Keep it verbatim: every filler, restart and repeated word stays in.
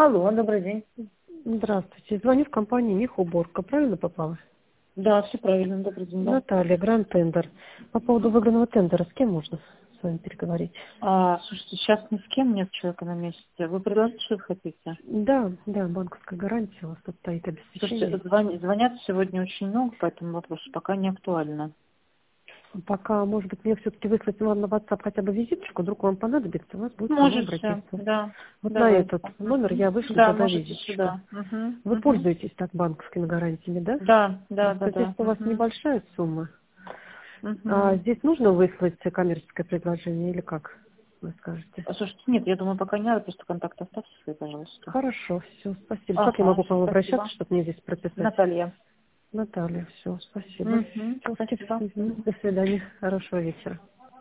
Алло, добрый день. Здравствуйте. Звоню в компанию «Мехуборка». Правильно попала? Да, все правильно, добрый день, да. Наталья, Гранд Тендер. По поводу выгодного тендера, с кем можно с вами переговорить? А, слушайте, сейчас ни с кем нет человека на месте. Вы предложить что-то хотите? Да, да, банковская гарантия, у вас тут стоит Слушайте, обеспечение. звон- звонят сегодня очень много, поэтому вопрос пока не актуально. Пока, может быть, мне все-таки выслать вам на WhatsApp хотя бы визиточку, вдруг вам понадобится, у вас будет кому Можете, обратиться. да, Вот на давайте. этот номер Мгм. я вышлю Да, тогда можете визиточку. сюда. Мгм, Вы мгм. пользуетесь так банковскими гарантиями, да? Да, да, да, Просто здесь да. у вас Мгм, небольшая сумма. А мгм. здесь нужно выслать коммерческое предложение или как? Вы скажете? А, Слушайте, нет, я думаю, пока не надо, просто контакт оставьте свои, пожалуйста. Хорошо, все, спасибо. Как я Ага, могу к все, вам обращаться, спасибо. чтобы мне здесь прописать? Наталья. Наталья, все, спасибо. Мгм, Всё, спасибо. До свидания, хорошего вечера.